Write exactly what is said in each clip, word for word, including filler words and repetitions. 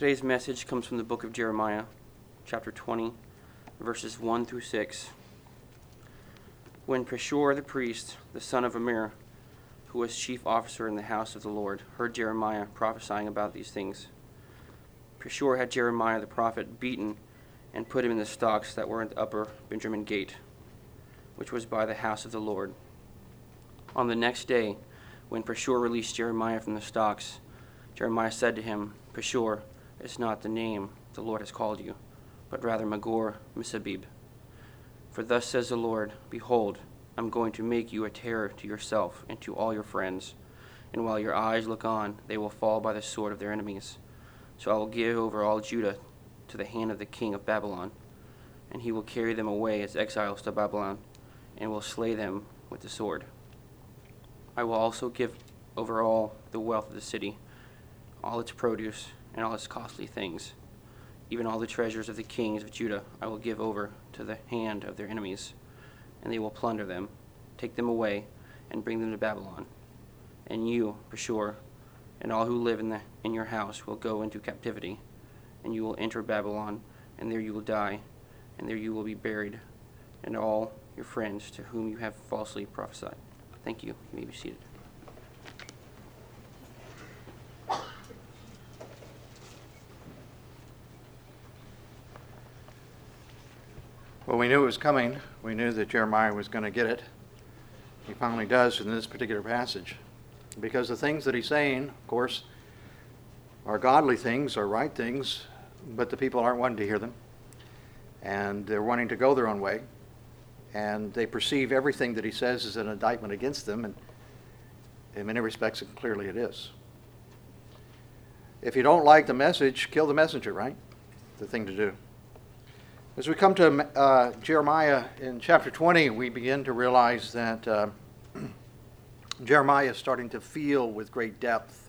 Today's message comes from the book of Jeremiah, chapter twenty, verses one through six. When Pashur the priest, the son of Amir, who was chief officer in the house of the Lord, heard Jeremiah prophesying about these things, Pashur had Jeremiah the prophet beaten and put him in the stocks that were at the upper Benjamin gate, which was by the house of the Lord. On the next day, when Pashur released Jeremiah from the stocks, Jeremiah said to him, Pashur is not the name the Lord has called you, but rather Magor Missabib. For thus says the Lord, Behold, I am going to make you a terror to yourself and to all your friends, and while your eyes look on, they will fall by the sword of their enemies. So I will give over all Judah to the hand of the king of Babylon, and he will carry them away as exiles to Babylon, and will slay them with the sword. I will also give over all the wealth of the city, all its produce, and all its costly things. Even all the treasures of the kings of Judah I will give over to the hand of their enemies, and they will plunder them, take them away, and bring them to Babylon. And you, Pashur, and all who live in, the, in your house will go into captivity, and you will enter Babylon, and there you will die, and there you will be buried, and all your friends to whom you have falsely prophesied. Thank you. You may be seated. Well, we knew it was coming. We knew that Jeremiah was going to get it. He finally does in this particular passage. Because the things that he's saying, of course, are godly things, are right things, but the people aren't wanting to hear them. And they're wanting to go their own way. And they perceive everything that he says as an indictment against them, and in many respects, clearly it is. If you don't like the message, kill the messenger, right? The thing to do. As we come to uh, Jeremiah in chapter twenty, we begin to realize that uh, Jeremiah is starting to feel with great depth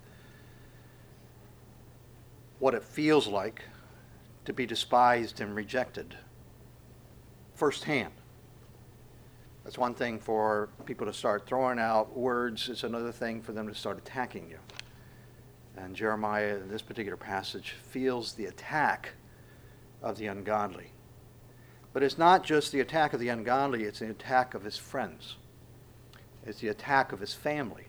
what it feels like to be despised and rejected firsthand. That's one thing for people to start throwing out words. It's another thing for them to start attacking you. And Jeremiah, in this particular passage, feels the attack of the ungodly. But it's not just the attack of the ungodly, it's the attack of his friends. It's the attack of his family.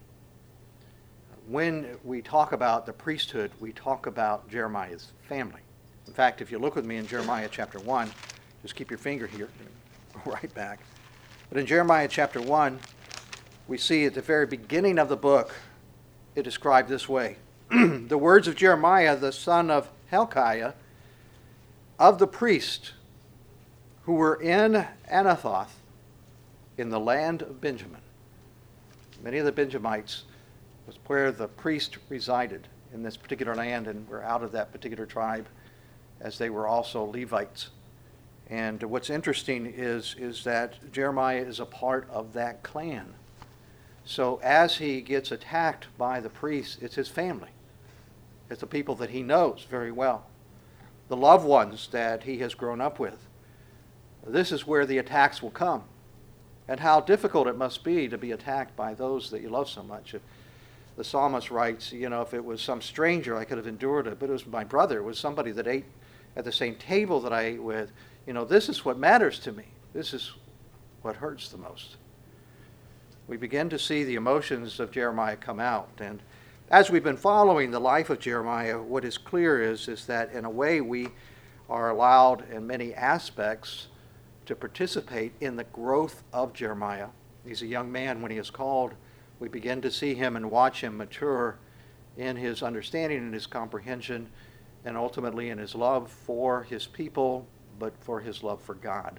When we talk about the priesthood, we talk about Jeremiah's family. In fact, if you look with me in Jeremiah chapter one, just keep your finger here, go right back. But in Jeremiah chapter one, we see at the very beginning of the book, it described this way. The words of Jeremiah, the son of Hilkiah, of the priest, who were in Anathoth, in the land of Benjamin. Many of the Benjamites was where the priest resided in this particular land, and were out of that particular tribe, as they were also Levites. And what's interesting is, is that Jeremiah is a part of that clan. So as he gets attacked by the priests, it's his family. It's the people that he knows very well. The loved ones that he has grown up with. This is where the attacks will come. And how difficult it must be to be attacked by those that you love so much. The psalmist writes, you know, if it was some stranger, I could have endured it. But it was my brother. It was somebody that ate at the same table that I ate with. You know, this is what matters to me. This is what hurts the most. We begin to see the emotions of Jeremiah come out. And as we've been following the life of Jeremiah, what is clear is, is that in a way we are allowed in many aspects to participate in the growth of Jeremiah. He's a young man when he is called. We begin to see him and watch him mature in his understanding and his comprehension, and ultimately in his love for his people, but for his love for God.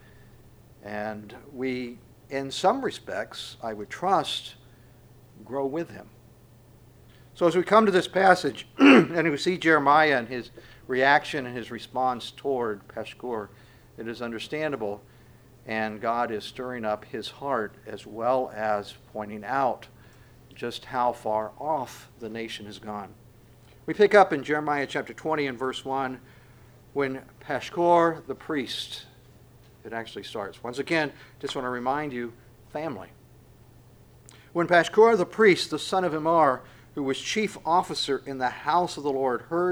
And we, in some respects, I would trust, grow with him. So as we come to this passage, and we see Jeremiah and his reaction and his response toward Pashur, it is understandable, and God is stirring up his heart as well as pointing out just how far off the nation has gone. We pick up in Jeremiah chapter twenty and verse one, when Pashur the priest, it actually starts. Once again, just want to remind you, family. When Pashur the priest, the son of Immer, who was chief officer in the house of the Lord, heard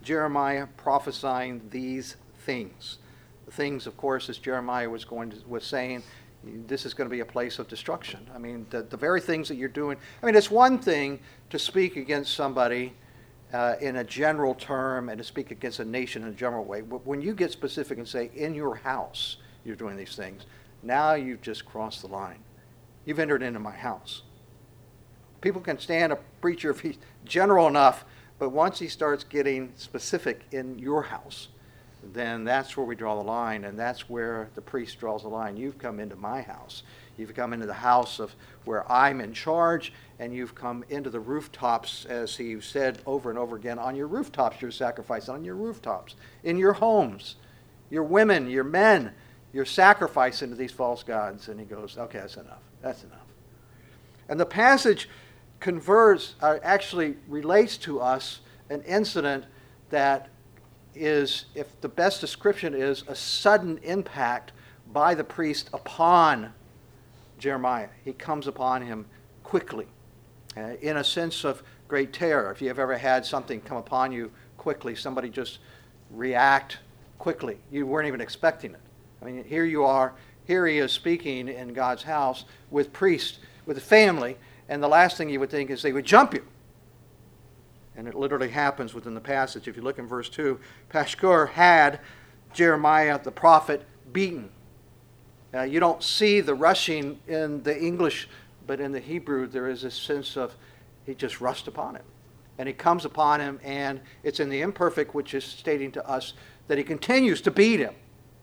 Jeremiah prophesying these things. The things, of course, as Jeremiah was going to, was saying, this is going to be a place of destruction. I mean, the, the very things that you're doing. I mean, it's one thing to speak against somebody uh, in a general term and to speak against a nation in a general way. But when you get specific and say, in your house, you're doing these things, now you've just crossed the line. You've entered into my house. People can stand a preacher if he's general enough, but once he starts getting specific in your house, then that's where we draw the line, and that's where the priest draws the line. You've come into my house. You've come into the house of where I'm in charge, and you've come into the rooftops, as he said over and over again, on your rooftops you're sacrificing, on your rooftops, in your homes, your women, your men, you're sacrificing to these false gods. And he goes, okay, that's enough. That's enough. And the passage converts, uh, actually relates to us an incident that is, if the best description is, a sudden impact by the priest upon Jeremiah. He comes upon him quickly, uh, in a sense of great terror. If you've ever had something come upon you quickly, somebody just react quickly. You weren't even expecting it. I mean, here you are, here he is speaking in God's house with priests, with a family, and the last thing you would think is they would jump you. And it literally happens within the passage. If you look in verse two, Pashur had Jeremiah the prophet beaten. Now, you don't see the rushing in the English, but in the Hebrew there is a sense of he just rushed upon him. And he comes upon him, and it's in the imperfect, which is stating to us that he continues to beat him.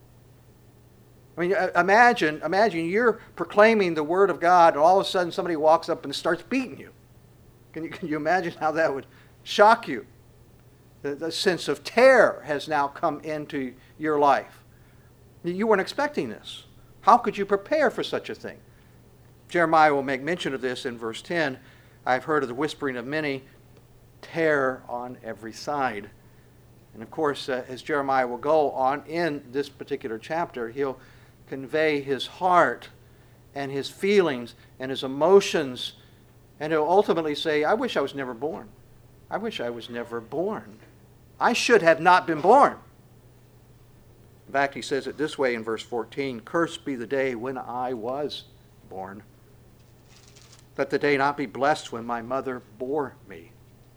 I mean, imagine, imagine you're proclaiming the word of God, and all of a sudden somebody walks up and starts beating you. Can you, can you imagine how that would shock you? The, the sense of terror has now come into your life. You weren't expecting this. How could you prepare for such a thing? Jeremiah will make mention of this in verse ten. I've heard of the whispering of many, terror on every side. And of course, uh, as Jeremiah will go on in this particular chapter, he'll convey his heart and his feelings and his emotions, and he'll ultimately say, I wish I was never born. I wish I was never born. I should have not been born. In fact, he says it this way in verse fourteen, cursed be the day when I was born. Let the day not be blessed when my mother bore me.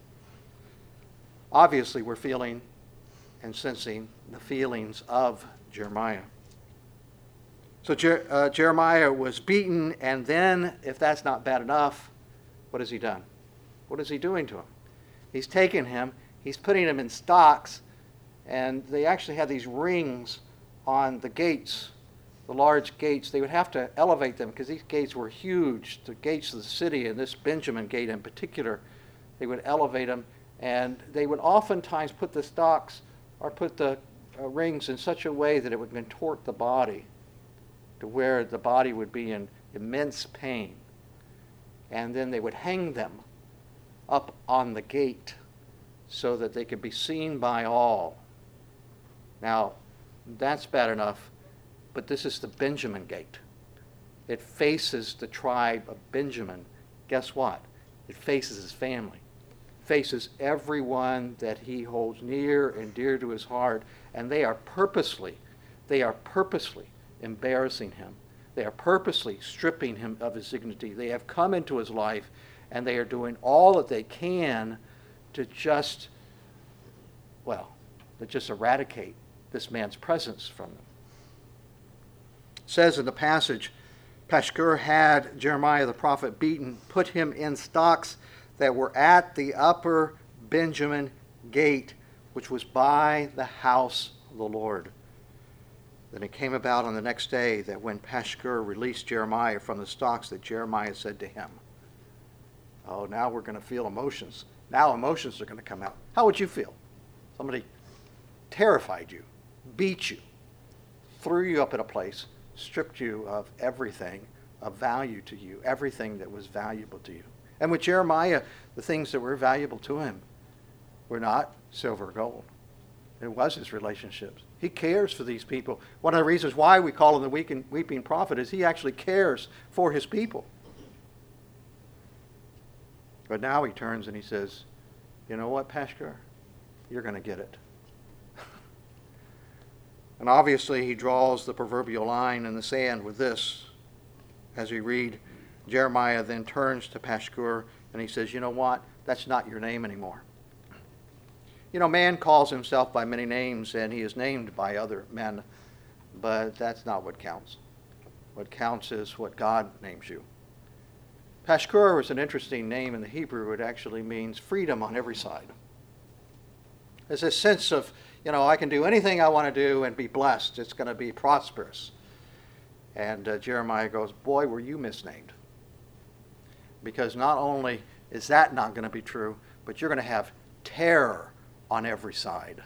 Obviously, we're feeling and sensing the feelings of Jeremiah. So Jer- uh, Jeremiah was beaten, and then, if that's not bad enough, what has he done? What is he doing to him? He's taken him, he's putting him in stocks, and they actually had these rings on the gates, the large gates. They would have to elevate them because these gates were huge, the gates of the city, and this Benjamin gate in particular. They would elevate them, and they would oftentimes put the stocks or put the uh, rings in such a way that it would contort the body to where the body would be in immense pain. And then they would hang them up on the gate so that they could be seen by all. Now, that's bad enough, but this is the Benjamin gate. It faces the tribe of Benjamin. Guess what? It faces his family. Faces everyone that he holds near and dear to his heart, and they are purposely, they are purposely embarrassing him. They are purposely stripping him of his dignity. They have come into his life, and they are doing all that they can to just, well, to just eradicate this man's presence from them. It says in the passage, Pashur had Jeremiah the prophet beaten, put him in stocks that were at the upper Benjamin gate, which was by the house of the Lord. Then it came about on the next day that when Pashur released Jeremiah from the stocks, that Jeremiah said to him, oh, now we're going to feel emotions. Now emotions are going to come out. How would you feel? Somebody terrified you, beat you, threw you up in a place, stripped you of everything of value to you, everything that was valuable to you. And with Jeremiah, the things that were valuable to him were not silver or gold. It was his relationships. He cares for these people. One of the reasons why we call him the weeping, weeping prophet is he actually cares for his people. But now he turns and he says, you know what, Pashur? you're going to get it. And obviously he draws the proverbial line in the sand with this. As we read, Jeremiah then turns to Pashur and he says, you know what? That's not your name anymore. You know, man calls himself by many names and he is named by other men, but that's not what counts. What counts is what God names you. Pashur is an interesting name in the Hebrew. It actually means freedom on every side. There's a sense of, you know, I can do anything I want to do and be blessed. It's going to be prosperous. And uh, Jeremiah goes, boy, were you misnamed. Because not only is that not going to be true, but you're going to have terror on every side.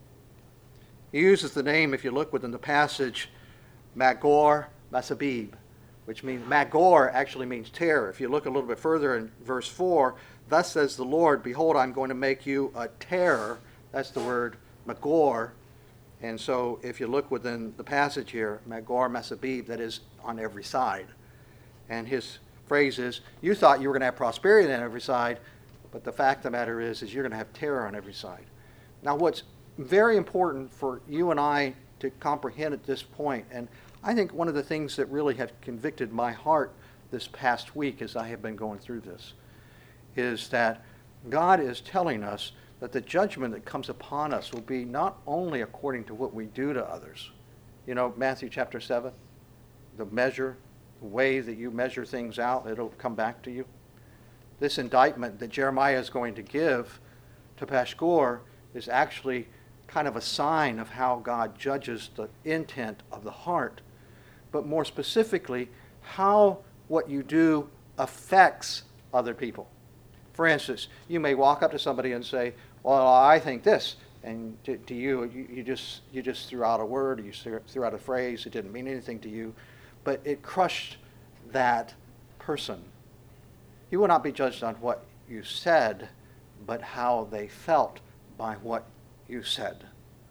He uses the name, if you look within the passage, Magor Masabib, which means, Magor actually means terror. If you look a little bit further in verse four, thus says the Lord, behold, I'm going to make you a terror. That's the word Magor. And so if you look within the passage here, Magor Masabib, that is on every side. And his phrase is, you thought you were going to have prosperity on every side, but the fact of the matter is, is you're going to have terror on every side. Now what's very important for you and I to comprehend at this point, and I think one of the things that really have convicted my heart this past week as I have been going through this, is that God is telling us that the judgment that comes upon us will be not only according to what we do to others. You know, Matthew chapter seven, the measure, the way that you measure things out, it'll come back to you. This indictment that Jeremiah is going to give to Pashur is actually kind of a sign of how God judges the intent of the heart, but more specifically, how what you do affects other people. For instance, you may walk up to somebody and say, well, I think this, and to, to you, you, you just you just threw out a word, or you threw out a phrase, it didn't mean anything to you, but it crushed that person. You will not be judged on what you said, but how they felt by what you said.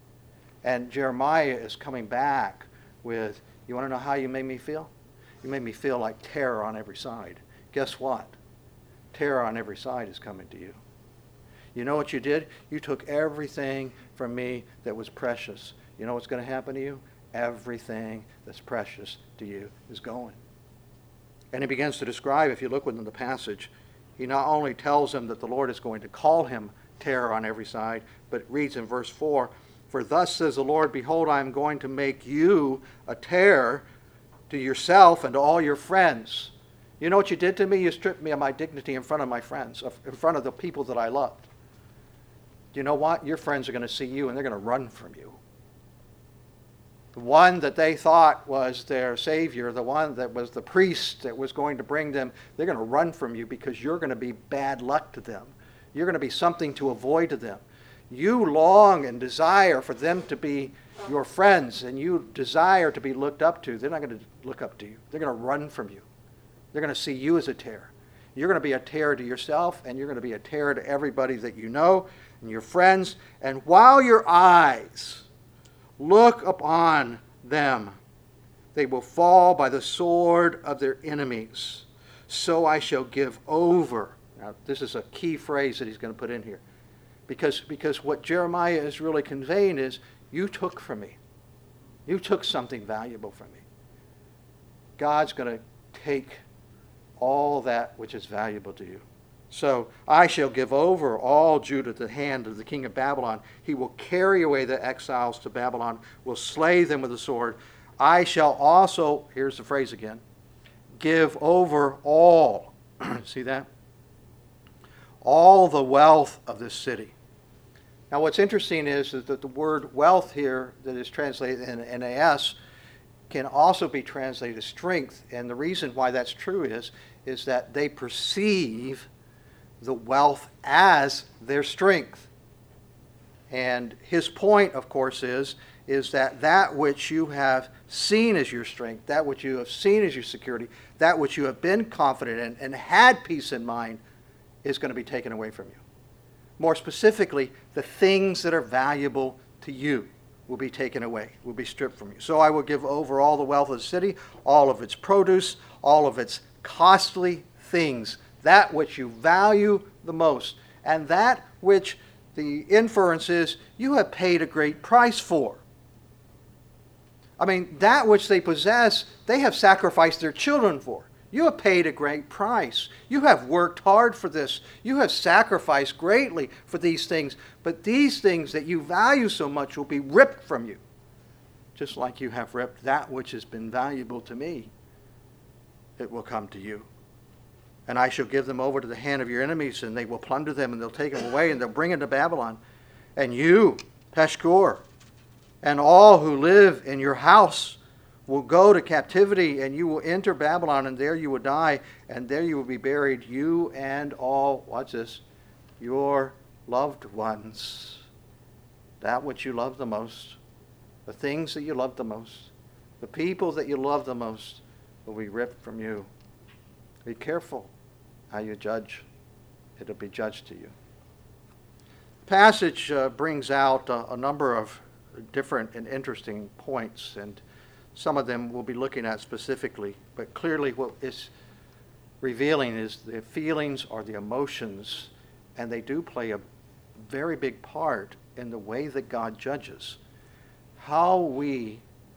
And Jeremiah is coming back with, you want to know how you made me feel? You made me feel like terror on every side. Guess what? Terror on every side is coming to you. You know what you did? You took everything from me that was precious. You know what's going to happen to you? Everything that's precious to you is going. And he begins to describe, if you look within the passage, he not only tells him that the Lord is going to call him terror on every side, but it reads in verse four, for thus says the Lord, behold, I am going to make you a terror to yourself and to all your friends. You know what you did to me? You stripped me of my dignity in front of my friends, in front of the people that I loved. You know what? Your friends are going to see you and they're going to run from you. The one that they thought was their Savior, the one that was the priest that was going to bring them, they're going to run from you because you're going to be bad luck to them. You're going to be something to avoid to them. You long and desire for them to be your friends, and you desire to be looked up to. They're not going to look up to you. They're going to run from you. They're going to see you as a terror. You're going to be a terror to yourself, and you're going to be a terror to everybody that you know and your friends. And while your eyes look upon them, they will fall by the sword of their enemies. So I shall give over. Now, this is a key phrase that he's going to put in here. Because, because what Jeremiah is really conveying is, you took from me. You took something valuable from me. God's going to take all that which is valuable to you. So I shall give over all Judah to the hand of the king of Babylon. He will carry away the exiles to Babylon, will slay them with the sword. I shall also, here's the phrase again, give over all. See that? All the wealth of this city. Now what's interesting is, is that the word wealth here that is translated in N A S can also be translated as strength. And the reason why that's true is, is that they perceive the wealth as their strength. And his point, of course, is, is that that which you have seen as your strength, that which you have seen as your security, that which you have been confident in and had peace in mind is going to be taken away from you. More specifically, the things that are valuable to you will be taken away, will be stripped from you. So I will give over all the wealth of the city, all of its produce, all of its costly things, that which you value the most, and that which the inference is, you have paid a great price for. I mean, that which they possess, they have sacrificed their children for. You have paid a great price. You have worked hard for this. You have sacrificed greatly for these things. But these things that you value so much will be ripped from you, just like you have ripped that which has been valuable to me. It will come to you. And I shall give them over to the hand of your enemies, and they will plunder them, and they'll take them away, and they'll bring them to Babylon. And you, Pashur, and all who live in your house will go to captivity, and you will enter Babylon, and there you will die, and there you will be buried, you and all, watch this, your loved ones. That which you love the most, the things that you love the most, the people that you love the most will be ripped from you. Be careful how you judge. It'll be judged to you. The passage uh, brings out uh, a number of different and interesting points, and some of them we'll be looking at specifically, but clearly what it's revealing is the feelings or the emotions, and they do play a very big part in the way that God judges. How we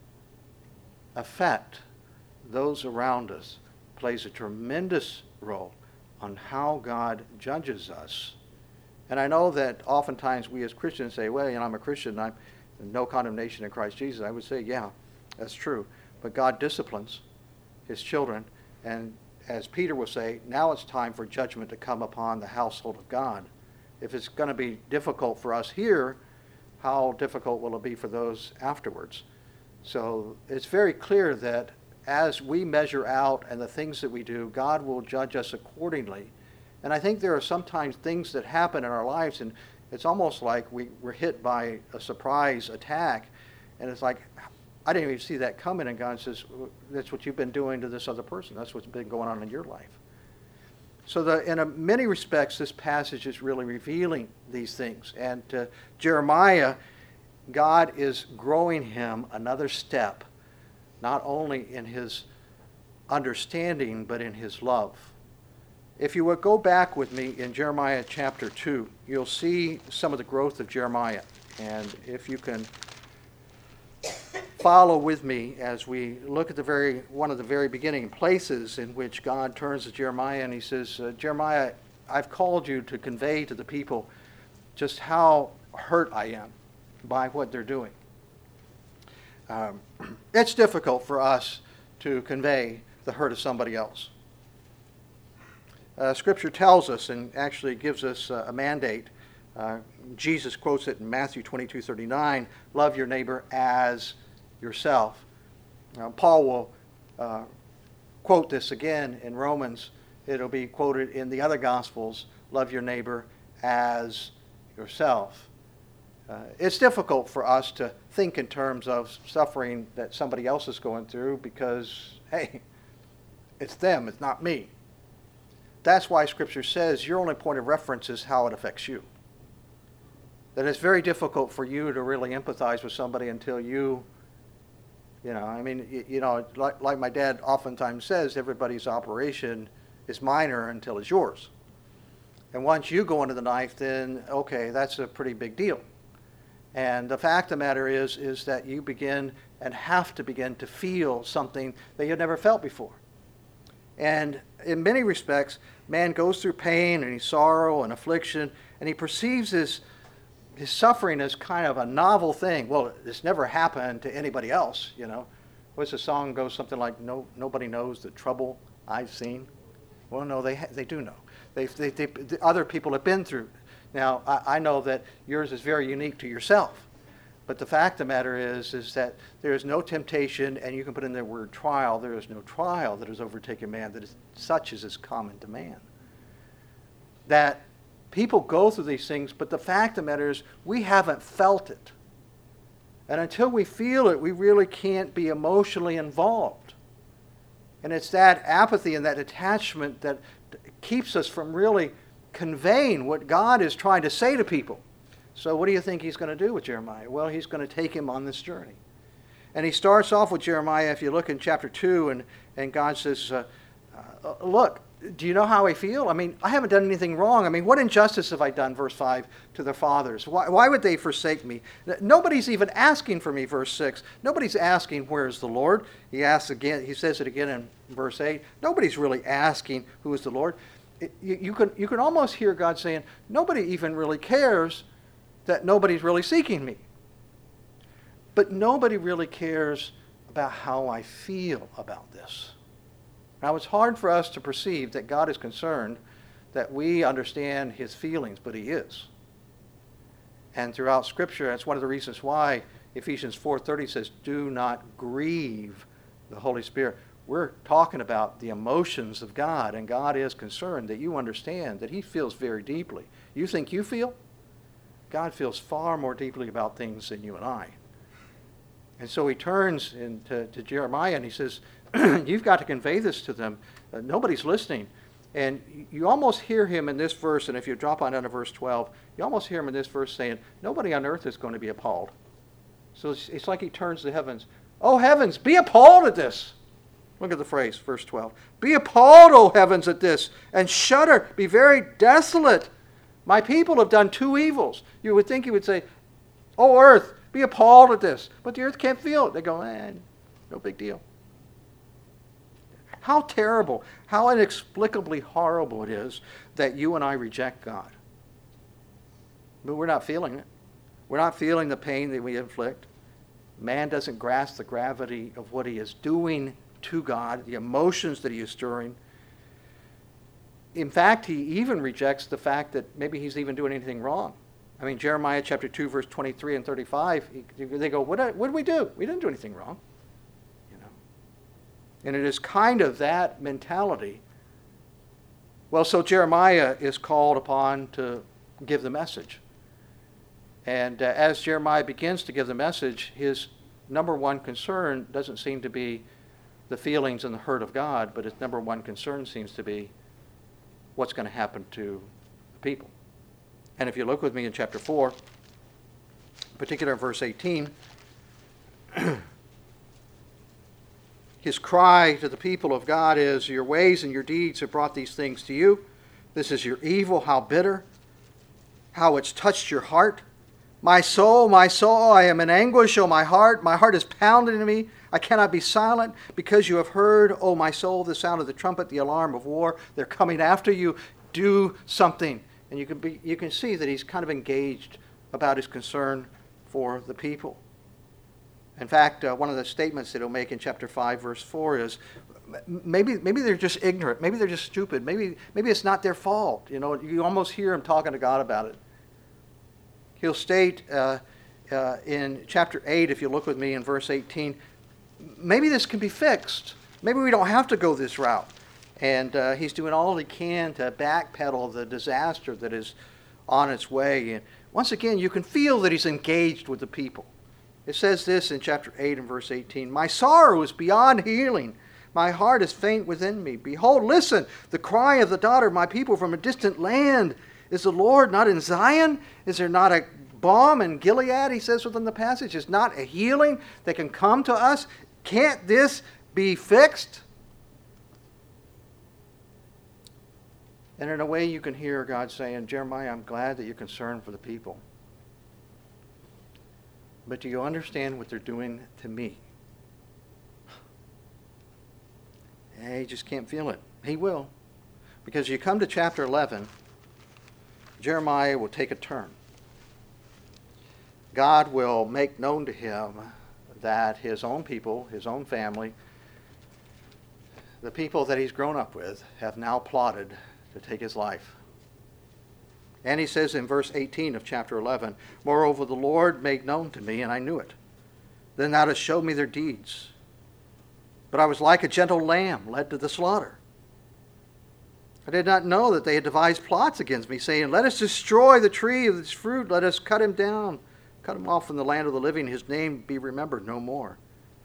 affect those around us plays a tremendous role on how God judges us. And I know that oftentimes we as Christians say, well, you know, I'm a Christian, I'm no condemnation in Christ Jesus. I would say, yeah, that's true. But God disciplines his children. And as Peter will say, now it's time for judgment to come upon the household of God. If it's going to be difficult for us here, how difficult will it be for those afterwards? So it's very clear that as we measure out and the things that we do, God will judge us accordingly. And I think there are sometimes things that happen in our lives, and it's almost like we, we're hit by a surprise attack, and it's like, I didn't even see that coming, and God says, that's what you've been doing to this other person. That's what's been going on in your life. So the, in a, many respects, this passage is really revealing these things. And uh, Jeremiah, God is growing him another step, not only in his understanding, but in his love. If you would go back with me in Jeremiah chapter two, you'll see some of the growth of Jeremiah. And if you can follow with me as we look at the very one of the very beginning places in which God turns to Jeremiah and he says, uh, Jeremiah, I've called you to convey to the people just how hurt I am by what they're doing. Um, it's difficult for us to convey the hurt of somebody else. Uh, Scripture tells us and actually gives us uh, a mandate. Uh, Jesus quotes it in Matthew twenty-two thirty-nine, love your neighbor as yourself. Now, Paul will uh, quote this again in Romans. It'll be quoted in the other Gospels, love your neighbor as yourself. Uh, it's difficult for us to think in terms of suffering that somebody else is going through because, hey, it's them, it's not me. That's why Scripture says your only point of reference is how it affects you. That it's very difficult for you to really empathize with somebody until you, you know, I mean, you, you know, like, like my dad oftentimes says, everybody's operation is minor until it's yours. And once you go into the knife, then, okay, that's a pretty big deal. And the fact of the matter is, is that you begin and have to begin to feel something that you've never felt before. And in many respects, man goes through pain and sorrow and affliction, and he perceives his, his suffering as kind of a novel thing. Well, this never happened to anybody else, you know. What's the song goes something like, "No, nobody knows the trouble I've seen." Well, no, they ha- they do know. They, they, they, the other people have been through. Now, I, I know that yours is very unique to yourself. But the fact of the matter is, is that there is no temptation, and you can put in the word trial, there is no trial that has overtaken man that is such as is common to man. That people go through these things, but the fact of the matter is we haven't felt it. And until we feel it, we really can't be emotionally involved. And it's that apathy and that attachment that keeps us from really conveying what God is trying to say to people. So what do you think he's going to do with Jeremiah? Well, he's going to take him on this journey. And he starts off with Jeremiah, if you look in chapter two, and, and God says, uh, uh, look, Do you know how I feel? I mean, I haven't done anything wrong. I mean, what injustice have I done, verse five, to their fathers? Why, why would they forsake me? Nobody's even asking for me, verse six. Nobody's asking, where is the Lord? He asks again, he says it again in verse eight. Nobody's really asking, who is the Lord? It, you, you, can, you can almost hear God saying, nobody even really cares that nobody's really seeking me. But nobody really cares about how I feel about this. Now, it's hard for us to perceive that God is concerned that we understand his feelings, but he is. And throughout Scripture, that's one of the reasons why Ephesians four thirty says, do not grieve the Holy Spirit. We're talking about the emotions of God, and God is concerned that you understand that he feels very deeply. You think you feel? God feels far more deeply about things than you and I. And so he turns into, to Jeremiah and he says, you've got to convey this to them. Uh, nobody's listening. And you almost hear him in this verse, and if you drop on down to verse twelve, you almost hear him in this verse saying, nobody on earth is going to be appalled. So it's, it's like he turns to the heavens. Oh, heavens, be appalled at this. Look at the phrase, verse twelve. Be appalled, O heavens, at this, and shudder, be very desolate. My people have done two evils. You would think he would say, oh, earth, be appalled at this. But the earth can't feel it. They go, eh, no big deal. How terrible, how inexplicably horrible it is that you and I reject God. But we're not feeling it. We're not feeling the pain that we inflict. Man doesn't grasp the gravity of what he is doing to God, the emotions that he is stirring. In fact, he even rejects the fact that maybe he's even doing anything wrong. I mean, Jeremiah chapter two, verse twenty-three and thirty-five, they go, what, what did we do? We didn't do anything wrong. And it is kind of that mentality. Well, so Jeremiah is called upon to give the message. And uh, as Jeremiah begins to give the message, his number one concern doesn't seem to be the feelings and the hurt of God, but his number one concern seems to be what's going to happen to the people. And if you look with me in chapter four, in particular in verse eighteen, his cry to the people of God is, your ways and your deeds have brought these things to you. This is your evil, how bitter, how it's touched your heart. My soul, my soul, I am in anguish, O my heart. My heart is pounding in me. I cannot be silent because you have heard, O my soul, the sound of the trumpet, the alarm of war. They're coming after you. Do something. And you can be, you can see that he's kind of engaged about his concern for the people. In fact, uh, one of the statements that he'll make in chapter five, verse four is, maybe maybe they're just ignorant. Maybe they're just stupid. Maybe maybe it's not their fault. You know, you almost hear him talking to God about it. He'll state uh, uh, in chapter eight, if you look with me in verse eighteen, maybe this can be fixed. Maybe we don't have to go this route. And uh, he's doing all he can to backpedal the disaster that is on its way. And once again, you can feel that he's engaged with the people. It says this in chapter eight and verse eighteen, my sorrow is beyond healing. My heart is faint within me. Behold, listen, the cry of the daughter of my people from a distant land. Is the Lord not in Zion? Is there not a balm in Gilead, he says within the passage? Is not a healing that can come to us? Can't this be fixed? And in a way you can hear God saying, Jeremiah, I'm glad that you're concerned for the people. But do you understand what they're doing to me? He just can't feel it. He will. Because you come to chapter eleven, Jeremiah will take a turn. God will make known to him that his own people, his own family, the people that he's grown up with, have now plotted to take his life. And he says in verse eighteen of chapter eleven, moreover, the Lord made known to me, and I knew it. Then thou didst show me their deeds. But I was like a gentle lamb led to the slaughter. I did not know that they had devised plots against me, saying, let us destroy the tree of its fruit, let us cut him down, cut him off from the land of the living, his name be remembered no more.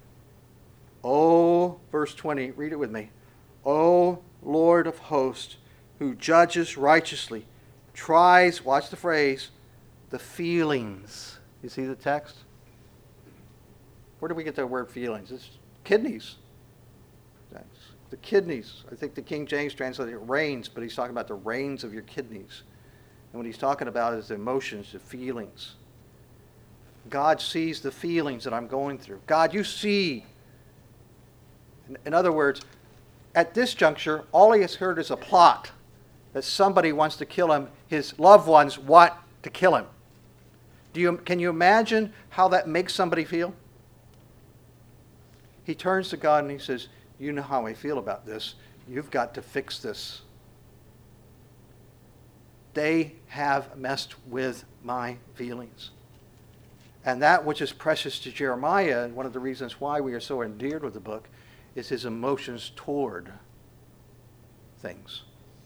O, verse twenty, read it with me. O Lord of hosts, who judges righteously, tries, watch the phrase, the feelings. You see the text? Where do we get the word feelings? It's kidneys. That's the kidneys. I think the King James translated it reins, but he's talking about the reins of your kidneys. And what he's talking about is the emotions, the feelings. God sees the feelings that I'm going through. God, you see. In, in other words, at this juncture, all he has heard is a plot that somebody wants to kill him. His loved ones want to kill him. Do you, can you imagine how that makes somebody feel? He turns to God and he says, you know how I feel about this. You've got to fix this. They have messed with my feelings. And that which is precious to Jeremiah, and one of the reasons why we are so endeared with the book, is his emotions toward things.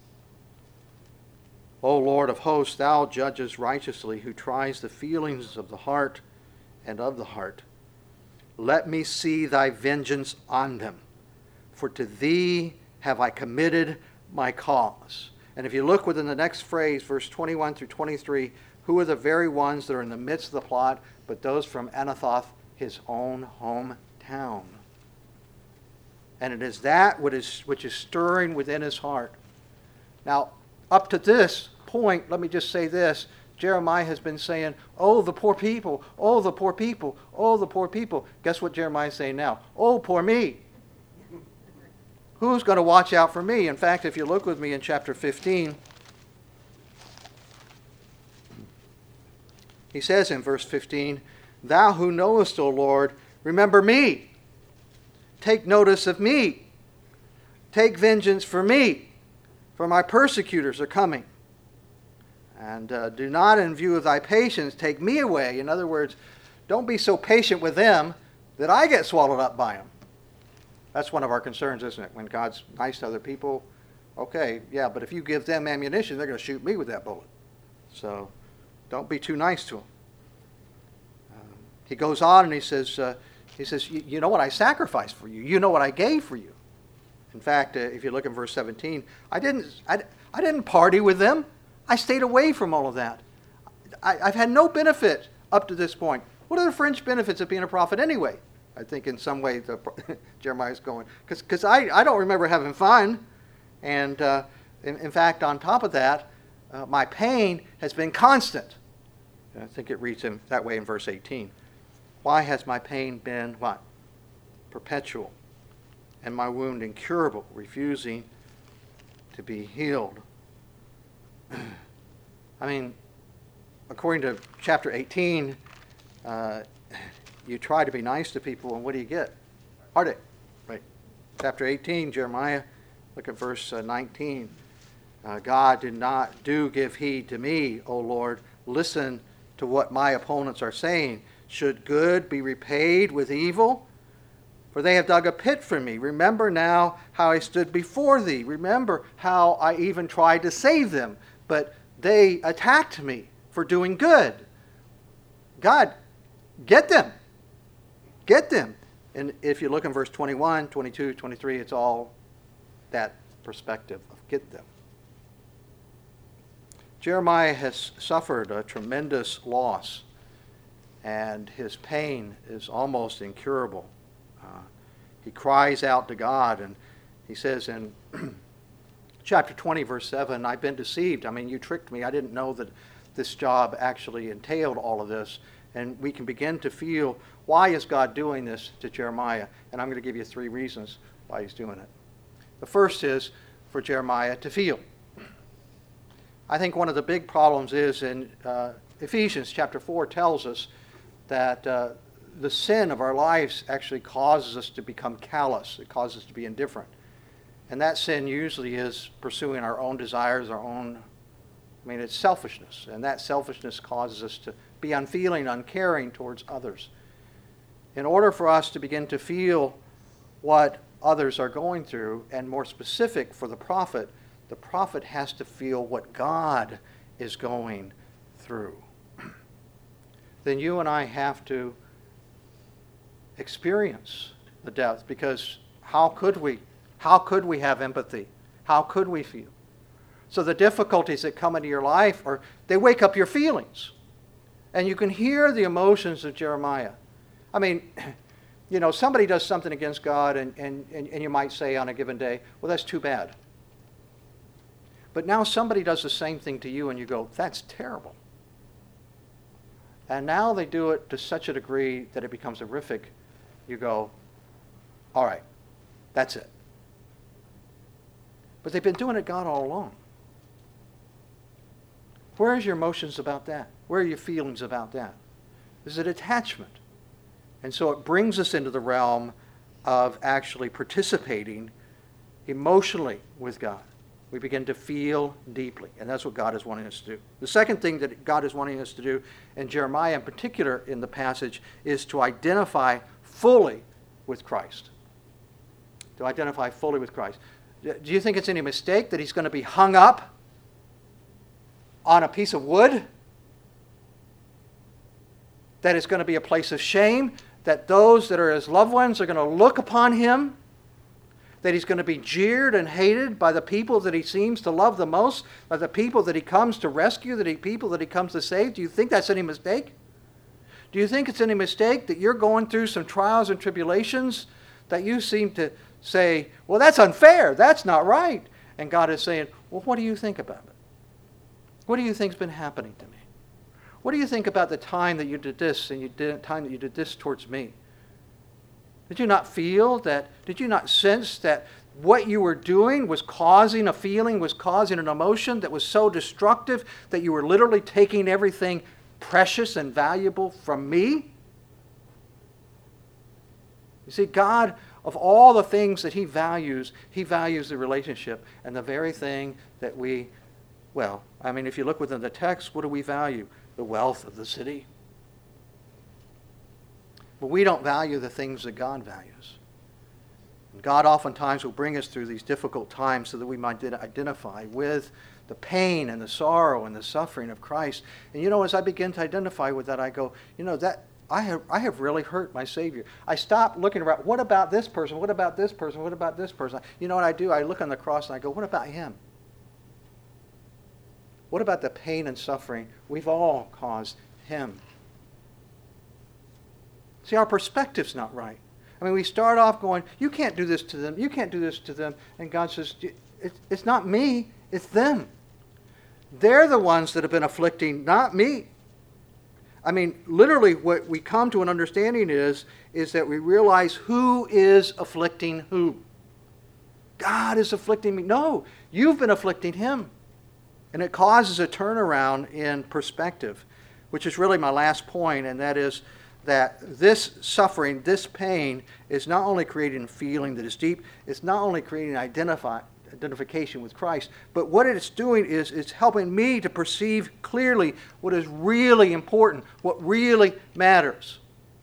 O Lord of hosts, thou judgest righteously, who tries the feelings of the heart and of the heart. Let me see thy vengeance on them, for to thee have I committed my cause. And if you look within the next phrase, verse twenty-one through twenty-three, who are the very ones that are in the midst of the plot, but those from Anathoth, his own hometown. And it is that which is, which is stirring within his heart. Now, up to this point, let me just say this. Jeremiah has been saying, oh, the poor people, oh, the poor people, oh, the poor people. Guess what Jeremiah is saying now? Oh, poor me. Who's going to watch out for me? In fact, if you look with me in chapter fifteen, he says in verse fifteen, thou who knowest, O Lord, remember me. Take notice of me. Take vengeance for me, for my persecutors are coming. And uh, do not, in view of thy patience, take me away. In other words, don't be so patient with them that I get swallowed up by them. That's one of our concerns, isn't it? When God's nice to other people, okay, yeah, but if you give them ammunition, they're going to shoot me with that bullet. So don't be too nice to them. Um, he goes on and he says, uh, he says, you know what I sacrificed for you. You know what I gave for you. In fact, uh, if you look in verse seventeen, I didn't, I, I didn't party with them. I stayed away from all of that. I, I've had no benefit up to this point. What are the fringe benefits of being a prophet anyway? I think in some way the, Jeremiah's going, because I, I don't remember having fun. And uh, in, in fact, on top of that, uh, my pain has been constant. And I think it reads in, that way in verse eighteen. Why has my pain been what? Perpetual. And my wound incurable, refusing to be healed. I mean, according to chapter eighteen, uh, you try to be nice to people, and what do you get? Heartache. Right. Chapter eighteen, Jeremiah, look at verse uh, nineteen. Uh, God did not do give heed to me, O Lord. Listen to what my opponents are saying. Should good be repaid with evil? For they have dug a pit for me. Remember now how I stood before thee. Remember how I even tried to save them. But they attacked me for doing good. God, get them. Get them. And if you look in verse twenty-one, twenty-two, twenty-three, it's all that perspective of get them. Jeremiah has suffered a tremendous loss, and his pain is almost incurable. Uh, he cries out to God, and he says in chapter twenty, verse seven, I've been deceived. I mean, you tricked me. I didn't know that this job actually entailed all of this. And we can begin to feel, why is God doing this to Jeremiah? And I'm going to give you three reasons why he's doing it. The first is for Jeremiah to feel. I think one of the big problems is in uh, Ephesians chapter four tells us that uh, the sin of our lives actually causes us to become callous. It causes us to be indifferent. And that sin usually is pursuing our own desires, our own, I mean, it's selfishness. And that selfishness causes us to be unfeeling, uncaring towards others. In order for us to begin to feel what others are going through, and more specific for the prophet, the prophet has to feel what God is going through. Then you and I have to experience the depth, because how could we? How could we have empathy? How could we feel? So the difficulties that come into your life, are they wake up your feelings. And you can hear the emotions of Jeremiah. I mean, you know, somebody does something against God, and, and, and, and you might say on a given day, well, that's too bad. But now somebody does the same thing to you, and you go, that's terrible. And now they do it to such a degree that it becomes horrific. You go, all right, that's it. But they've been doing it, God, all along. Where is your emotions about that? Where are your feelings about that? There's an attachment. And so it brings us into the realm of actually participating emotionally with God. We begin to feel deeply, and that's what God is wanting us to do. The second thing that God is wanting us to do, and Jeremiah in particular in the passage, is to identify fully with Christ. To identify fully with Christ. Do you think it's any mistake that he's going to be hung up on a piece of wood? That it's going to be a place of shame? That those that are his loved ones are going to look upon him? That he's going to be jeered and hated by the people that he seems to love the most, by the people that he comes to rescue, the people that he comes to save? Do you think that's any mistake? Do you think it's any mistake that you're going through some trials and tribulations that you seem to say, well, that's unfair, that's not right? And God is saying, well, what do you think about it? What do you think's been happening to me? What do you think about the time that you did this and you did time that you did this towards me? Did you not feel that, did you not sense that what you were doing was causing a feeling, was causing an emotion that was so destructive that you were literally taking everything precious and valuable from me? You see, God, of all the things that he values, he values the relationship, and the very thing that we, well, I mean, if you look within the text, what do we value? The wealth of the city. But we don't value the things that God values. And God oftentimes will bring us through these difficult times so that we might identify with the pain and the sorrow and the suffering of Christ. And you know, as I begin to identify with that, I go, you know, that I have, I have really hurt my Savior. I stop looking around, what about this person? What about this person? What about this person? You know what I do? I look on the cross and I go, what about him? What about the pain and suffering we've all caused him? See, our perspective's not right. I mean, we start off going, you can't do this to them, you can't do this to them. And God says, it's not me, it's them. They're the ones that have been afflicting, not me. I mean, literally what we come to an understanding is, is that we realize who is afflicting who. God is afflicting me. No, you've been afflicting him. And it causes a turnaround in perspective, which is really my last point, and that is that this suffering, this pain, is not only creating a feeling that is deep, it's not only creating identify, identification with Christ, but what it's doing is it's helping me to perceive clearly what is really important, what really matters.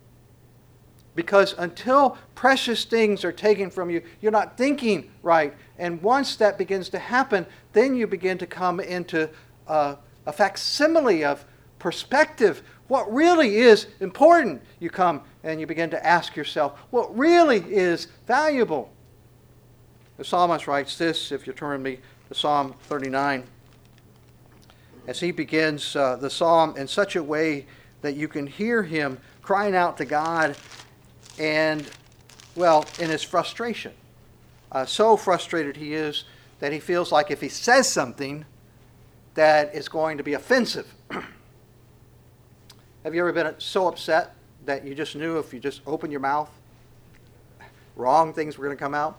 Because until precious things are taken from you, you're not thinking right. And once that begins to happen, then you begin to come into uh, a facsimile of perspective. What really is important? You come and you begin to ask yourself, what really is valuable? The psalmist writes this, if you turn me to Psalm thirty-nine, as he begins uh, the psalm in such a way that you can hear him crying out to God and, well, in his frustration. Uh, so frustrated he is that he feels like if he says something that is going to be offensive. Have you ever been so upset that you just knew if you just opened your mouth, wrong things were going to come out?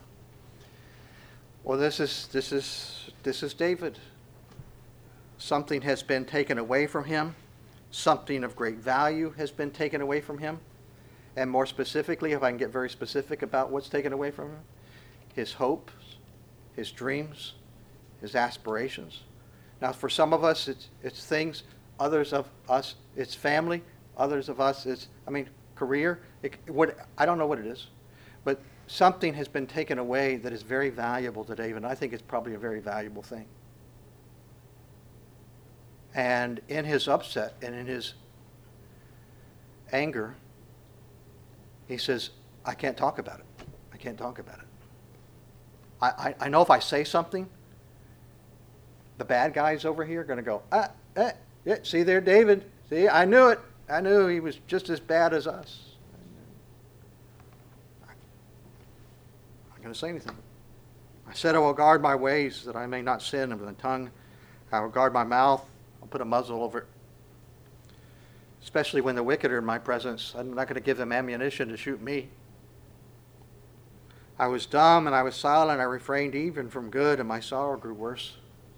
Well, this is this is this is David. Something has been taken away from him. Something of great value has been taken away from him. And more specifically, if I can get very specific about what's taken away from him, his hopes, his dreams, his aspirations. Now, for some of us, it's it's things. Others of us, it's family. Others of us, it's, I mean, career. It, what, I don't know what it is. But something has been taken away that is very valuable to David, and I think it's probably a very valuable thing. And in his upset and in his anger, he says, I can't talk about it. I can't talk about it. I, I, I know if I say something, the bad guys over here are going to go, ah, eh, yeah, see there, David. See, I knew it. I knew he was just as bad as us. I'm going to say anything. I said, I will guard my ways that I may not sin, and with the tongue I will guard my mouth. I'll put a muzzle over it. Especially when the wicked are in my presence, I'm not going to give them ammunition to shoot me. I was dumb and I was silent. I refrained even from good, and my sorrow grew worse.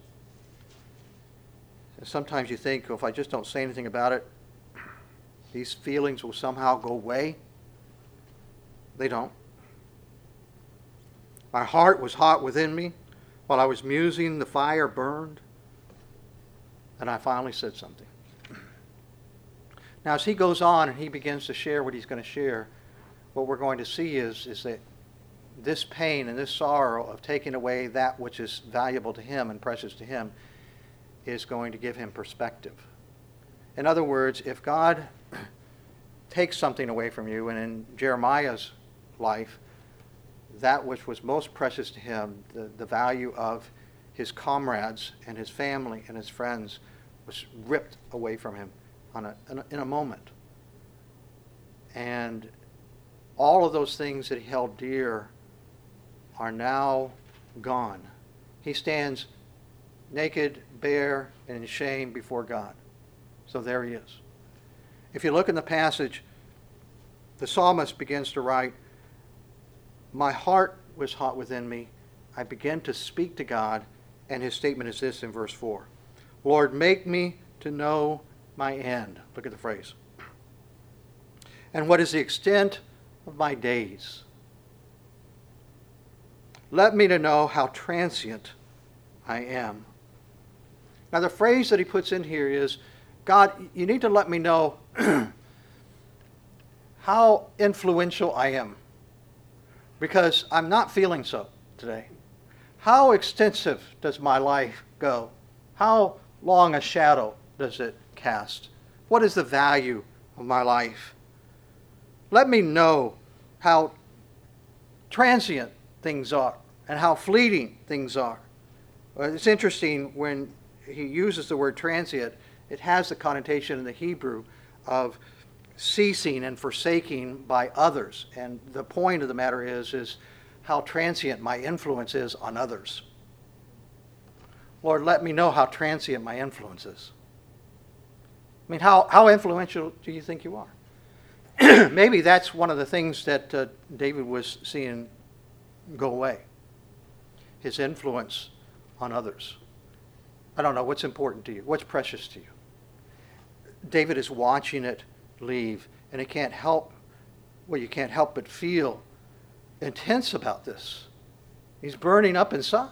And sometimes you think, well, if I just don't say anything about it, these feelings will somehow go away. They don't. My heart was hot within me. While I was musing, the fire burned. And I finally said something. Now, as he goes on and he begins to share what he's going to share, what we're going to see is, is that this pain and this sorrow of taking away that which is valuable to him and precious to him is going to give him perspective. In other words, if God takes something away from you, and in Jeremiah's life, that which was most precious to him, the, the value of his comrades and his family and his friends, was ripped away from him on a, in, a, in a moment. And all of those things that he held dear are now gone. He stands naked, bare, and in shame before God. So there he is. If you look in the passage, the psalmist begins to write, my heart was hot within me. I began to speak to God, and his statement is this in verse four. Lord, make me to know my end. Look at the phrase. And what is the extent of my days? Let me to know how transient I am. Now the phrase that he puts in here is, God, you need to let me know how influential I am, because I'm not feeling so today. How extensive does my life go? How long a shadow does it cast? What is the value of my life? Let me know how transient things are and how fleeting things are. Well, it's interesting when he uses the word transient, it has the connotation in the Hebrew of ceasing and forsaking by others. And the point of the matter is, is how transient my influence is on others. Lord, let me know how transient my influence is. I mean, how, how influential do you think you are? Maybe that's one of the things that uh, David was seeing go away. His influence on others. I don't know, what's important to you? What's precious to you? David is watching it leave, and he can't help, well, you can't help but feel intense about this. He's burning up inside.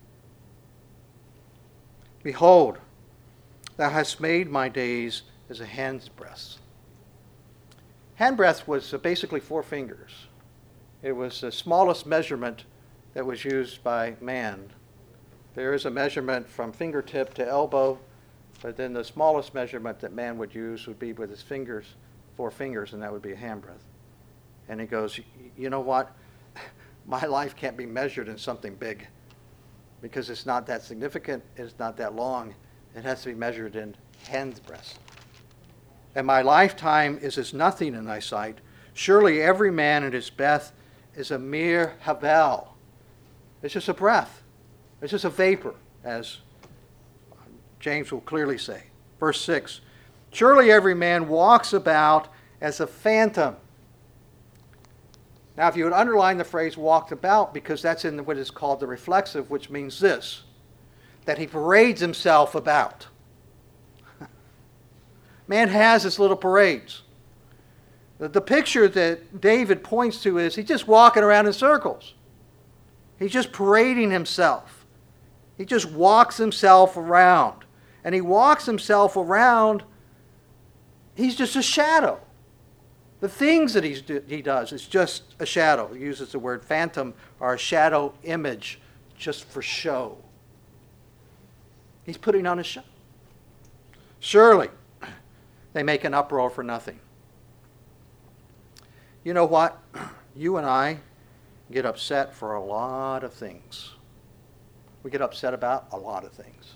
Behold, thou hast made my days as a hand's breadth. Handbreadth was basically four fingers. It was the smallest measurement that was used by man. There is a measurement from fingertip to elbow, but then the smallest measurement that man would use would be with his fingers, four fingers, and that would be a handbreadth. And he goes, you know what? My life can't be measured in something big because it's not that significant, it's not that long. It has to be measured in handbreadth. And my lifetime is as nothing in thy sight. Surely every man in his breath is a mere havel. It's just a breath. It's just a vapor, as James will clearly say. Verse six, surely every man walks about as a phantom. Now, if you would underline the phrase walked about, because that's in what is called the reflexive, which means this, that he parades himself about. Man has his little parades. The, the picture that David points to is he's just walking around in circles. He's just parading himself. He just walks himself around. And he walks himself around, he's just a shadow. The things that he's do, he does is just a shadow. He uses the word phantom or a shadow image just for show. He's putting on a show. Surely they make an uproar for nothing. You know what? You and I get upset for a lot of things. We get upset about a lot of things.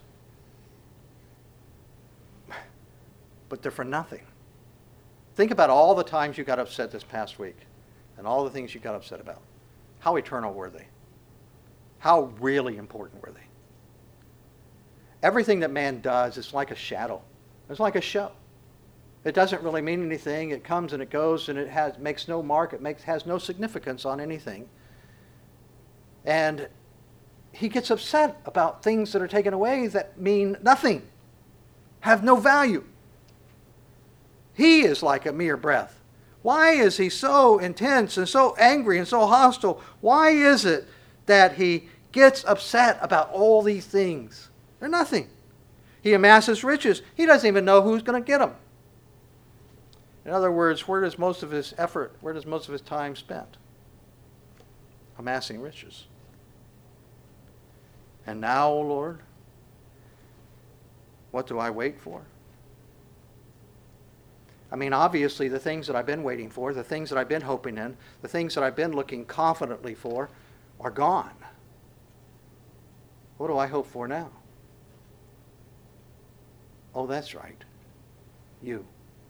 But they're for nothing. Think about all the times you got upset this past week and all the things you got upset about. How eternal were they? How really important were they? Everything that man does is like a shadow. It's like a show. It doesn't really mean anything. It comes and it goes, and it has makes no mark. It makes has no significance on anything. And he gets upset about things that are taken away that mean nothing, have no value. He is like a mere breath. Why is he so intense and so angry and so hostile? Why is it that he gets upset about all these things? They're nothing. He amasses riches. He doesn't even know who's going to get them. In other words, where does most of his effort, where does most of his time spent? Amassing riches. And now, O Lord, what do I wait for? I mean, obviously, the things that I've been waiting for, the things that I've been hoping in, the things that I've been looking confidently for are gone. What do I hope for now? Oh, that's right. You.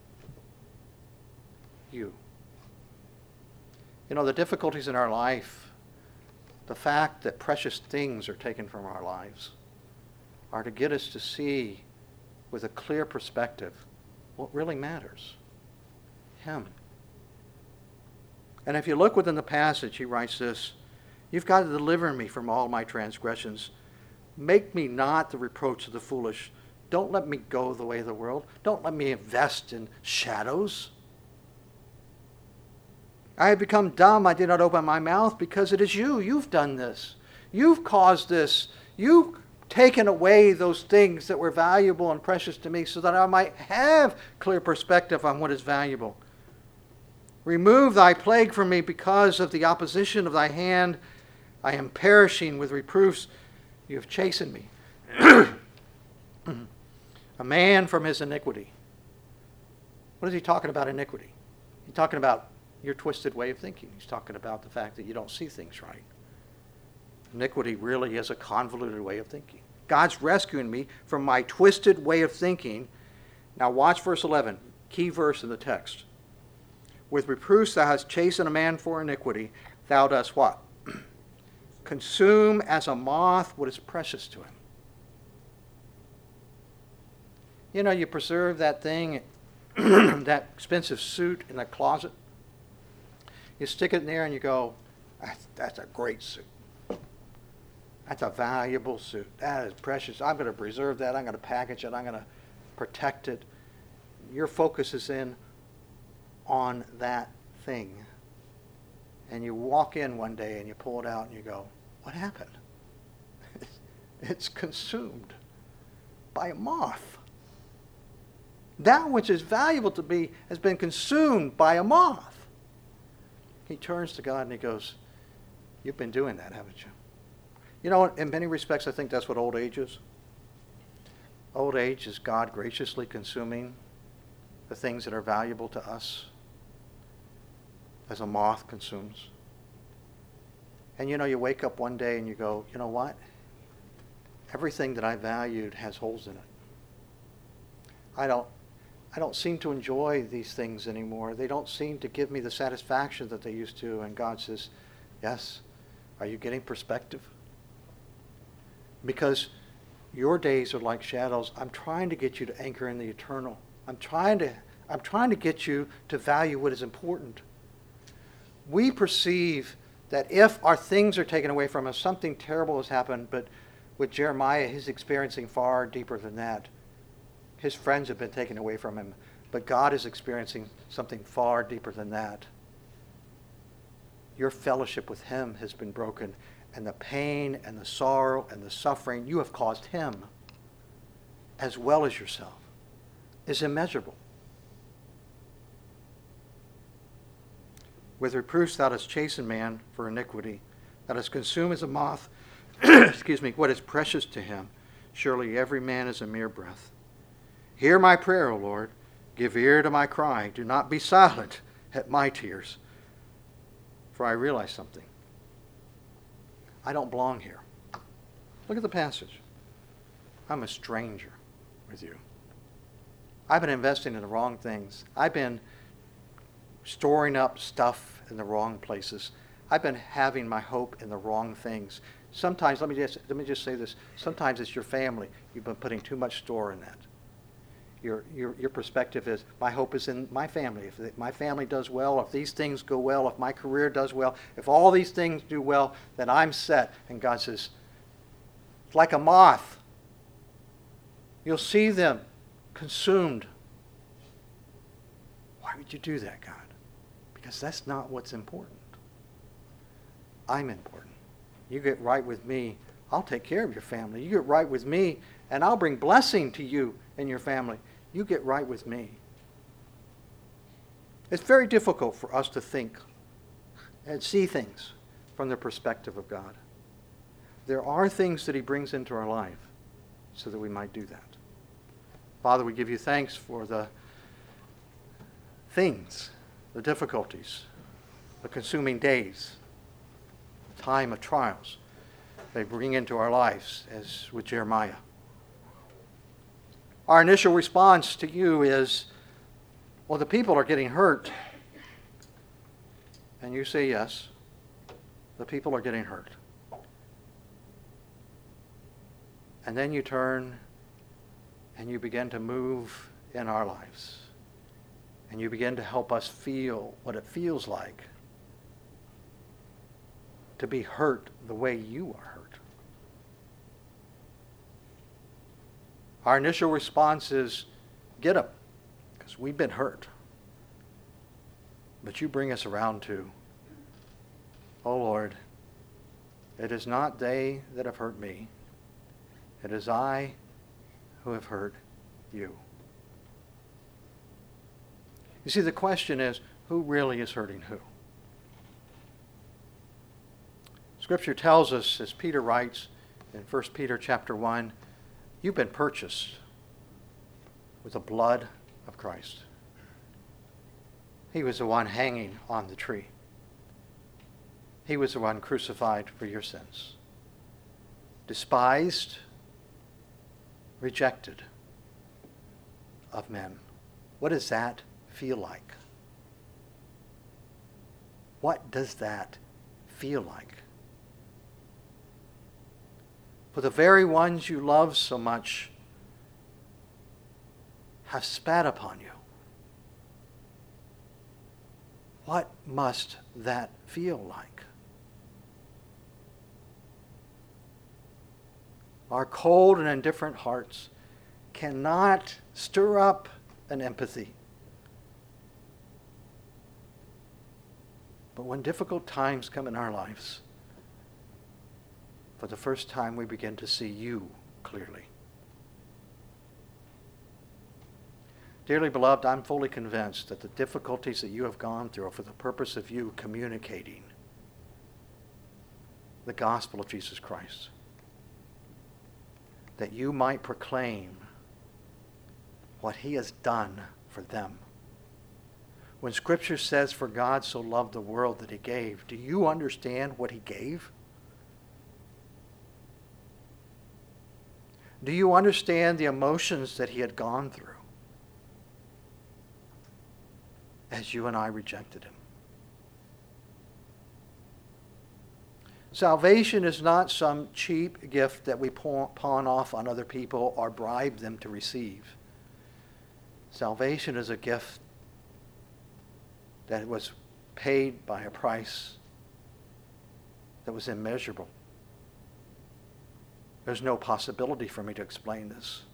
You. You know, the difficulties in our life, the fact that precious things are taken from our lives, are to get us to see with a clear perspective what really matters. Him. And if you look within the passage, he writes this, you've got to deliver me from all my transgressions. Make me not the reproach of the foolish. Don't let me go the way of the world. Don't let me invest in shadows. I have become dumb. I did not open my mouth because it is you. You've done this. You've caused this. You've taken away those things that were valuable and precious to me so that I might have clear perspective on what is valuable. Remove thy plague from me because of the opposition of thy hand. I am perishing with reproofs. You have chastened me. A man from his iniquity. What is he talking about, iniquity? He's talking about your twisted way of thinking. He's talking about the fact that you don't see things right. Iniquity really is a convoluted way of thinking. God's rescuing me from my twisted way of thinking. Now watch verse eleven, key verse in the text. With reproofs thou hast chastened a man for iniquity. Thou dost what? Consume as a moth what is precious to him. You know, you preserve that thing, that expensive suit in the closet. You stick it in there and you go, that's, that's a great suit. That's a valuable suit. That is precious. I'm going to preserve that. I'm going to package it. I'm going to protect it. Your focus is in on that thing. And you walk in one day and you pull it out and you go, what happened? It's consumed by a moth. That which is valuable to me has been consumed by a moth. He turns to God and he goes, you've been doing that, haven't you? You know, in many respects, I think that's what old age is. Old age is God graciously consuming the things that are valuable to us as a moth consumes. And you know, you wake up one day and you go, you know what? Everything that I valued has holes in it. I don't, I don't seem to enjoy these things anymore. They don't seem to give me the satisfaction that they used to. And God says, yes, are you getting perspective? Because your days are like shadows. I'm trying to get you to anchor in the eternal. I'm trying to, I'm trying to get you to value what is important. We perceive that if our things are taken away from us, something terrible has happened, but with Jeremiah, he's experiencing far deeper than that. His friends have been taken away from him, but God is experiencing something far deeper than that. Your fellowship with him has been broken, and the pain and the sorrow and the suffering you have caused him, as well as yourself, is immeasurable. With reproofs thou dost chasten man for iniquity, thou dost consume as a moth, excuse me, what is precious to him. Surely every man is a mere breath. Hear my prayer, O Lord. Give ear to my cry. Do not be silent at my tears. For I realize something. I don't belong here. Look at the passage. I'm a stranger with you. I've been investing in the wrong things. I've been storing up stuff in the wrong places. I've been having my hope in the wrong things. Sometimes, let me just, let me just say this, sometimes it's your family. You've been putting too much store in that. Your, your, your perspective is, my hope is in my family. If my family does well, if these things go well, if my career does well, if all these things do well, then I'm set. And God says, it's like a moth. You'll see them consumed. Why would you do that, God? Because that's not what's important. I'm important. You get right with me, I'll take care of your family. You get right with me, and I'll bring blessing to you and your family. You get right with me. It's very difficult for us to think and see things from the perspective of God. There are things that he brings into our life so that we might do that. Father, we give you thanks for the things, the difficulties, the consuming days, the time of trials they bring into our lives, as with Jeremiah. Our initial response to you is, well, the people are getting hurt. And you say, yes, the people are getting hurt. And then you turn and you begin to move in our lives. And you begin to help us feel what it feels like to be hurt the way you are hurt. Our initial response is, get them, because we've been hurt. But you bring us around to, oh Lord, it is not they that have hurt me. It is I who have hurt you. You see, the question is, who really is hurting who? Scripture tells us, as Peter writes in First Peter chapter one, you've been purchased with the blood of Christ. He was the one hanging on the tree. He was the one crucified for your sins. Despised, rejected of men. What does that feel like? What does that feel like? For the very ones you love so much have spat upon you. What must that feel like? Our cold and indifferent hearts cannot stir up an empathy. But when difficult times come in our lives, for the first time we begin to see you clearly. Dearly beloved, I'm fully convinced that the difficulties that you have gone through are for the purpose of you communicating the gospel of Jesus Christ. That you might proclaim what he has done for them. When Scripture says, for God so loved the world that he gave, do you understand what he gave? Do you understand the emotions that he had gone through as you and I rejected him? Salvation is not some cheap gift that we pawn off on other people or bribe them to receive. Salvation is a gift that was paid by a price that was immeasurable. There's no possibility for me to explain this.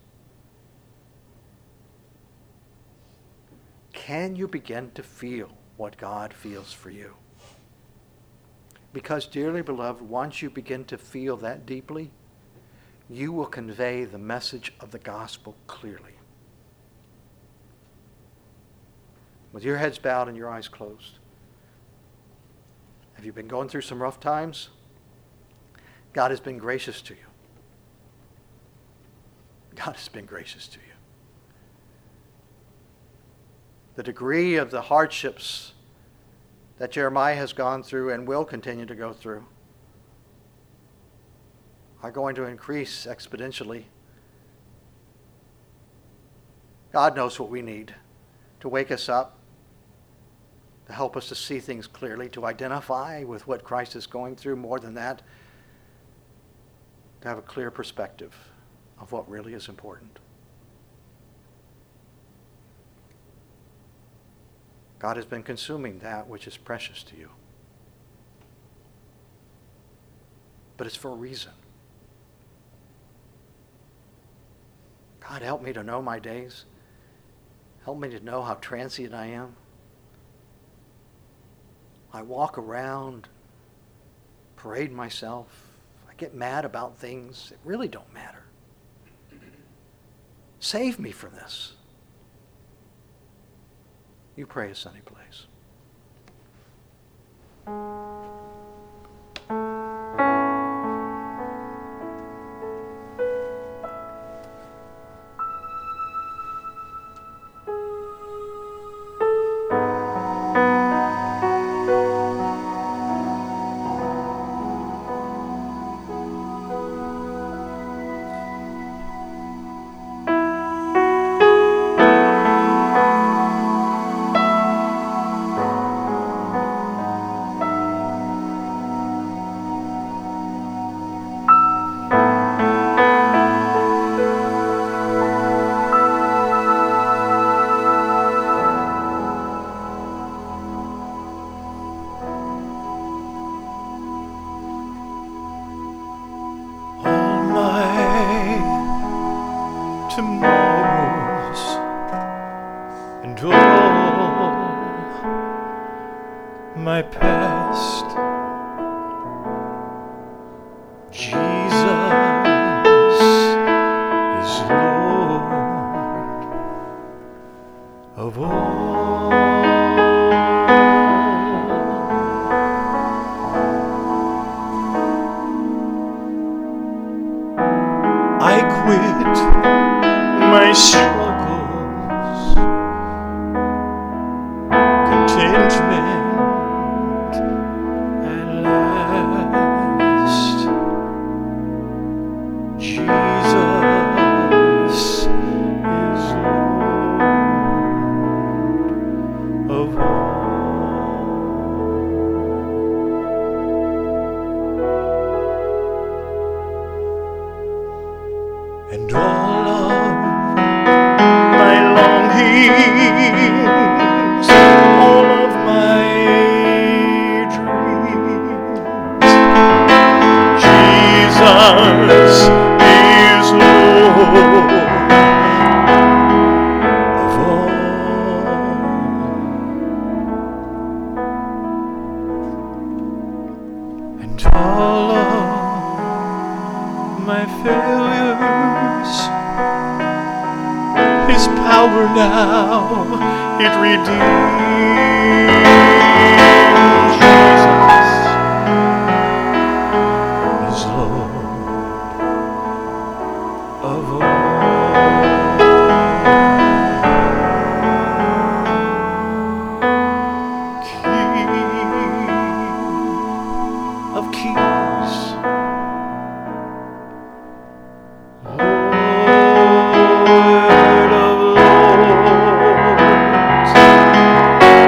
Can you begin to feel what God feels for you? Because, dearly beloved, once you begin to feel that deeply, you will convey the message of the gospel clearly. With your heads bowed and your eyes closed. Have you been going through some rough times? God has been gracious to you. God has been gracious to you. The degree of the hardships that Jeremiah has gone through and will continue to go through are going to increase exponentially. God knows what we need to wake us up, to help us to see things clearly, to identify with what Christ is going through. More than that, to have a clear perspective of what really is important. God has been consuming that which is precious to you. But it's for a reason. God, help me to know my days. Help me to know how transient I am. I walk around, parade myself. I get mad about things that really don't matter. Save me from this. You pray a sunny place. Tomorrows and all my past, Jesus is Lord of all. I quit my struggles, contentment at last. Jesus is Lord of all. And all of my longings, all of my dreams, Jesus is Lord of all. And all of my failures, His power now, it redeems. Jesus is Lord of all. King of kings, Lord of lords,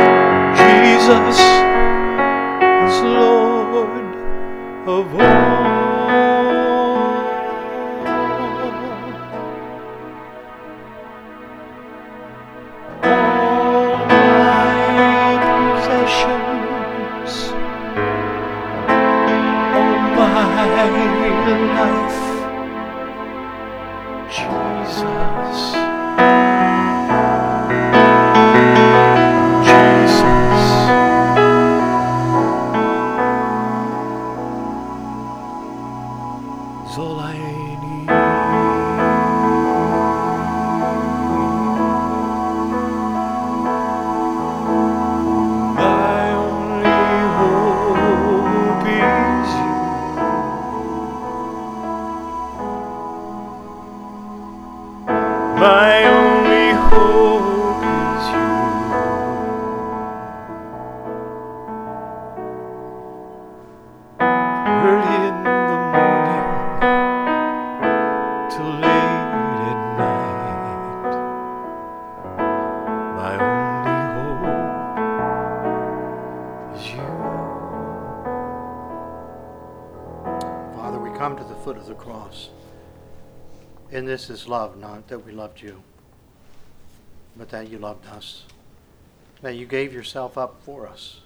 foot of the cross. And this is love, not that we loved you, but that you loved us, that you gave yourself up for us.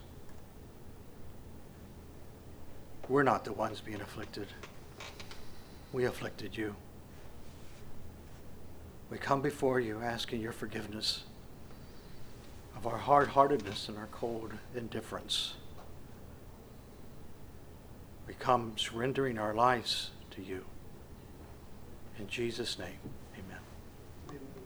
We're not the ones being afflicted. We afflicted you. We come before you asking your forgiveness of our hard-heartedness and our cold indifference. We come surrendering our lives to you. In Jesus' name, amen.